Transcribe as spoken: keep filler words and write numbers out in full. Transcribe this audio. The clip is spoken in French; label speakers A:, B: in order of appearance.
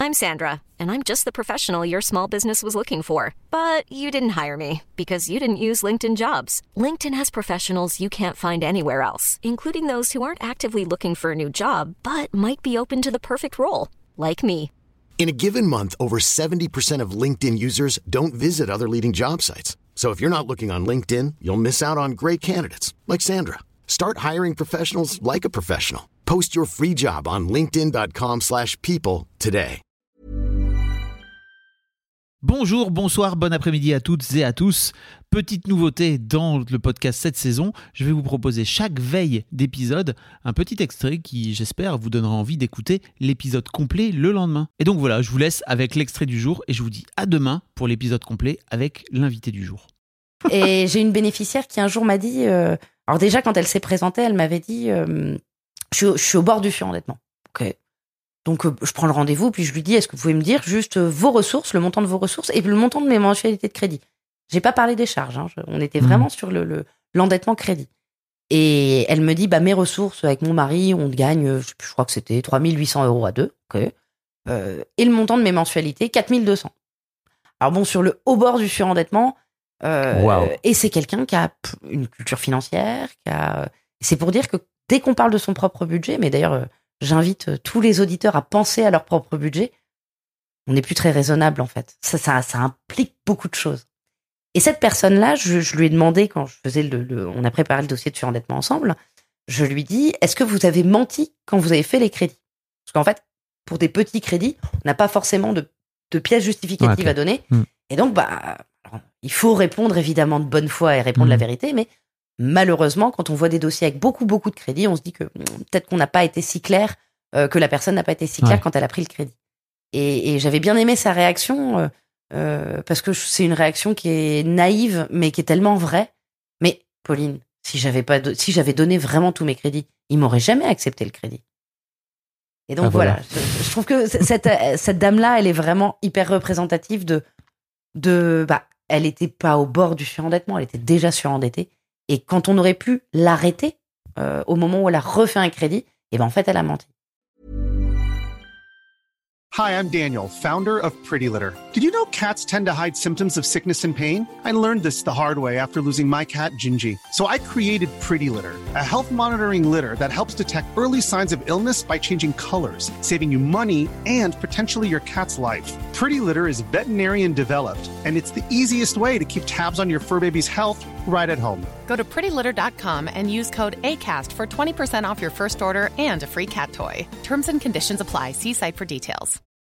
A: I'm Sandra, and I'm just the professional your small business was looking for. But you didn't hire me because you didn't use LinkedIn Jobs. LinkedIn has professionals you can't find anywhere else, including those who aren't actively looking for a new job, but might be open to the perfect role, like me.
B: In a given month, over seventy percent of LinkedIn users don't visit other leading job sites. So if you're not looking on LinkedIn, you'll miss out on great candidates like Sandra. Start hiring professionals like a professional. Post your free job on linkedin.com slash people today.
C: Bonjour, bonsoir, bon après-midi à toutes et à tous. Petite nouveauté dans le podcast cette saison, je vais vous proposer chaque veille d'épisode un petit extrait qui, j'espère, vous donnera envie d'écouter l'épisode complet le lendemain. Et donc voilà, je vous laisse avec l'extrait du jour et je vous dis à demain pour l'épisode complet avec l'invité du jour.
D: Et j'ai une bénéficiaire qui un jour m'a dit... Euh, alors déjà, quand elle s'est présentée, elle m'avait dit euh, je, je suis au bord du surendettement. Ok. Donc, euh, je prends le rendez-vous, puis je lui dis, est-ce que vous pouvez me dire juste euh, vos ressources, le montant de vos ressources et le montant de mes mensualités de crédit. J'ai pas parlé des charges, hein, je, on était vraiment mmh. sur le, le, l'endettement crédit. Et elle me dit, bah, mes ressources, avec mon mari, on gagne, je, je crois que c'était trois mille huit cents euros à deux. Okay. Euh, et le montant de mes mensualités, quatre mille deux cents. Alors bon, sur le haut bord du surendettement, euh, wow. Et c'est quelqu'un qui a une culture financière, qui a... c'est pour dire que dès qu'on parle de son propre budget, mais d'ailleurs... J'invite tous les auditeurs à penser à leur propre budget. On n'est plus très raisonnable, en fait. Ça, ça, ça implique beaucoup de choses. Et cette personne-là, je, je lui ai demandé, quand je faisais le, le, on a préparé le dossier de surendettement ensemble, je lui dis, est-ce que vous avez menti quand vous avez fait les crédits? Parce qu'en fait, pour des petits crédits, on n'a pas forcément de, de pièces justificatives okay. à donner. Mm. Et donc, bah, alors, il faut répondre évidemment de bonne foi et répondre mm. la vérité, mais malheureusement, quand on voit des dossiers avec beaucoup, beaucoup de crédits, on se dit que peut-être qu'on n'a pas été si clair, euh, que la personne n'a pas été si claire ouais. quand elle a pris le crédit. Et, et j'avais bien aimé sa réaction, euh, euh, parce que c'est une réaction qui est naïve, mais qui est tellement vraie. Mais Pauline, si j'avais pas, do- si j'avais donné vraiment tous mes crédits, il m'aurait jamais accepté le crédit. Et donc ah, voilà, voilà. Je, je trouve que cette, cette dame-là, elle est vraiment hyper représentative de, de, bah, elle était pas au bord du surendettement, elle était déjà surendettée. Et quand on aurait pu l'arrêter euh, au moment où elle a refait un crédit, et ben en fait, elle a menti.
E: Hi, I'm Daniel, founder of Pretty Litter. Did you know cats tend to hide symptoms of sickness and pain? I learned this the hard way after losing my cat, Gingy. So I created Pretty Litter, a health monitoring litter that helps detect early signs of illness by changing colors, saving you money and potentially your cat's life. Pretty Litter is veterinarian developed, and it's the easiest way to keep tabs on your fur baby's health right at home.
F: Go to pretty litter dot com and use code ACAST for twenty percent off your first order and a free cat toy. Terms and conditions apply. See site for details.